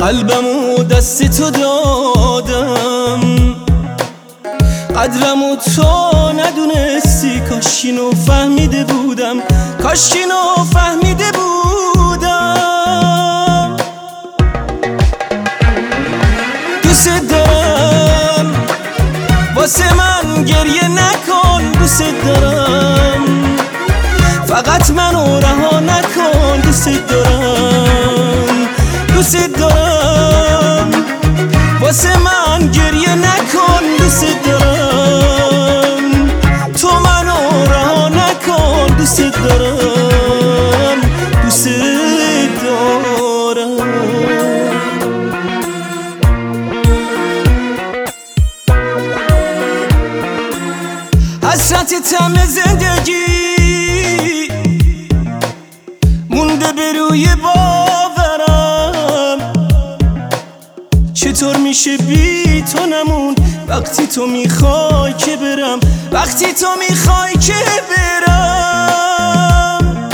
قلبمو دست تو دادم، قدرمو تو ندونستی. کاش اینو فهمیده بودم، کاش اینو فهمیده بودم. دوست دارم، واسه من گریه نکن. دوست دارم، فقط منو رها نکن. دوست دارم، دوست دارم، واسه من گریه نکن. دوست دارم، تو منو رها نکن. دوست دارم، دوست دارم. حسرت تم زندگی مونده به روی باورم. چطور میشه بی تو نمون وقتی تو میخوای که برم، وقتی تو میخوای که برم.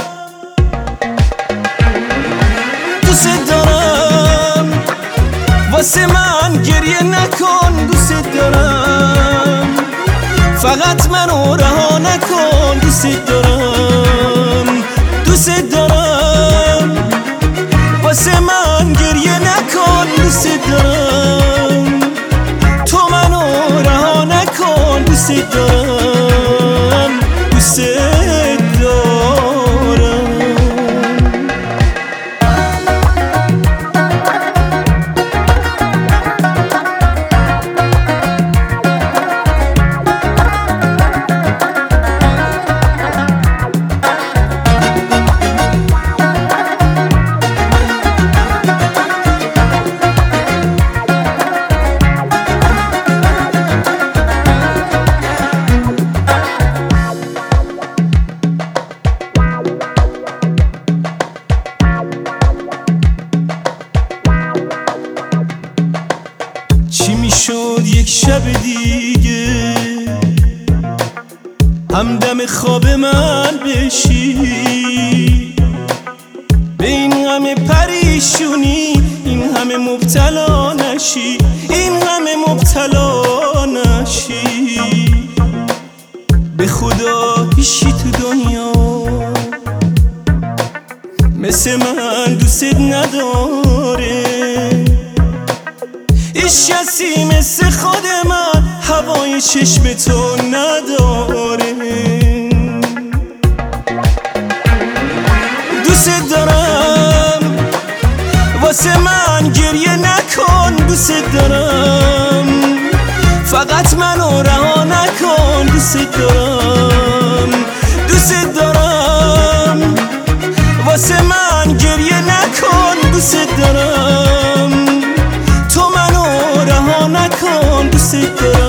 دوست دارم، واسه من گریه نکن. دوست دارم، فقط منو رها نکن. دوست دارم، دوست دارم، واسه من گریه نکن. دوست دارم، تو منو رها نکن. دوست دارم، دوست دارم. چی میشد یک شب دیگه همدم خواب من بشی، به این همه پریشونی این همه مبتلا نشی، این همه مبتلا نشی. به خدا هیچی تو دنیا مثل من دوست نداره. هیچ کسی مثل خود من هوای چشم تو نداره. دوست دارم، واسه من گریه نکن. دوست دارم، فقط منو رها نکن. دوست دارم، دوست دارم، واسه من گریه نکن. دوست دارم، تو منو رها نکن. دوست دارم.